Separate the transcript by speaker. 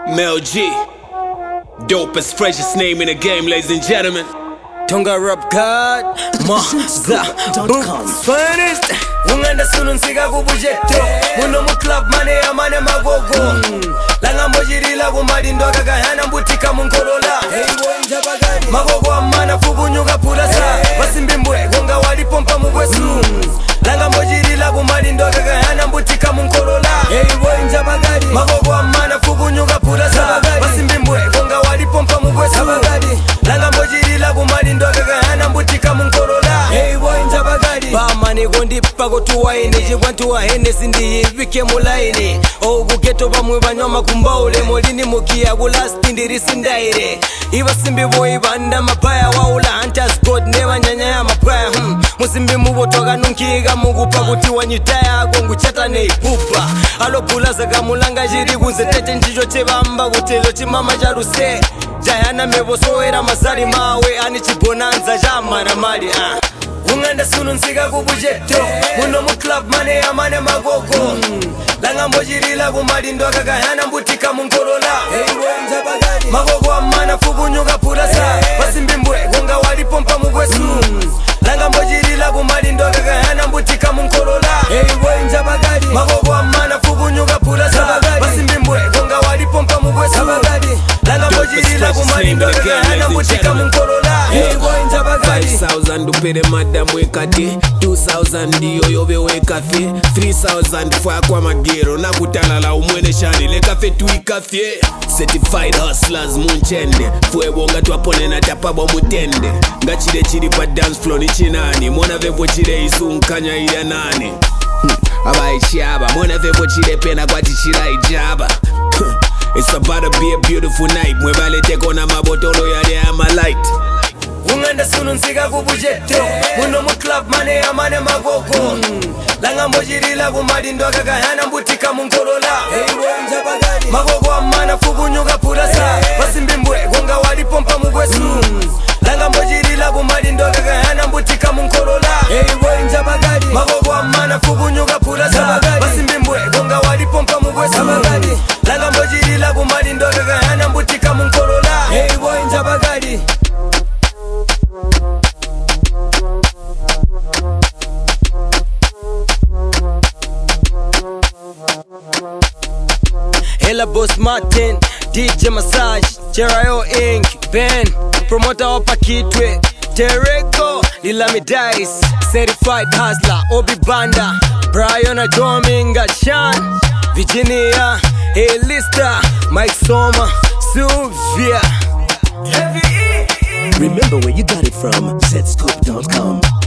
Speaker 1: Mel G, dopest, freshest name in the game, ladies and gentlemen.
Speaker 2: Tonga rap god, Maza, finest. Unganda sunu nsiga kubujeto, muno mu club mane amane magogo. Langa mojirila kumalindo kakahana mbutika munkolola. Magogo amana fubunyuga pulasa, basimbimbwe gonga walipompa mubwesu. Langa mojirila kumalindo kakahana mbutika munkolola. Magogo amana fubunyuga pulasa, basimbimbwe gonga walipompa mubwesu. Langa mojirila kumalindo kakahana mbutika munkolola. Bamani gondipa gotuwaini jigwantuwa henesi ndiyibike mulaini ogugeto bamwe banywa kumbaule molini mukia gulasti ndirisindaire ibasimbi boy banda mapaya waula hunters god never nyanya ya mapaya musimbi mubotoga nunkiga mugupa kuti wanyitaya gonguchata ne ipupa alopulaza kamulanga jiri kunze tete njijo chebamba gutelo chimama jaruse jayana mebosoera masali mawe ani chibonanza jamara mali Unganda sunu nsiga kubujeto, muno mu club mane amane magogo. Langa mojirila kumalindo kakahana mbutika munkolola. Magogo amana fubunyuga pulasa, basimbimbwe gonga walipompa mubwesu. Langa mojirila kumalindo kakahana mbutika munkolola. Magogo amana fubunyuga pulasa, basimbimbwe gonga walipompa mubwesu. Langa mojirila kumalindo kakahana mbutika munkolola.
Speaker 1: 5,000 upere madam wekati 2,000 ndiyo yobe wekafe 3,000 fwa kwa magero na kutalala umwene shani lekafe tuikafye certified hustlers munchende fwe bonga twapone na tapabo mutende ngachide chiri pa dance floor ni chinani mona vevo chire isunkanya ila nani abaishaba mona vevo chire pena kwa tichira ijaba It's about to be a beautiful night mwebale teko na mabotolo yale ama light
Speaker 2: Unganda sunu nsiga kubujeto, muno mu club mane amane magogo. Langa mojirila kumalindo kakahana mbutika munkolola. Magogo amana fubunyuga pulasa, basimbimbwe gonga walipompa mubwesu. Langa mojirila kumalindo kakahana mbutika munkolola. Magogo amana fubunyuga pulasa, basimbimbwe gonga walipompa mubwesu. Langa mojirila kumalindo kakahana mbutika munkolola. Ella Boss Martin, DJ Massage, Jerayo Inc, Ben, Promoter Opa Kitwe, Tereko, Lilami Dice, Certified Hustler, Obi Banda, Brian Adominga, Sean, Virginia, A-Lister, Mike Soma, Sylvia.
Speaker 3: Remember where you got it from, zscoop.com.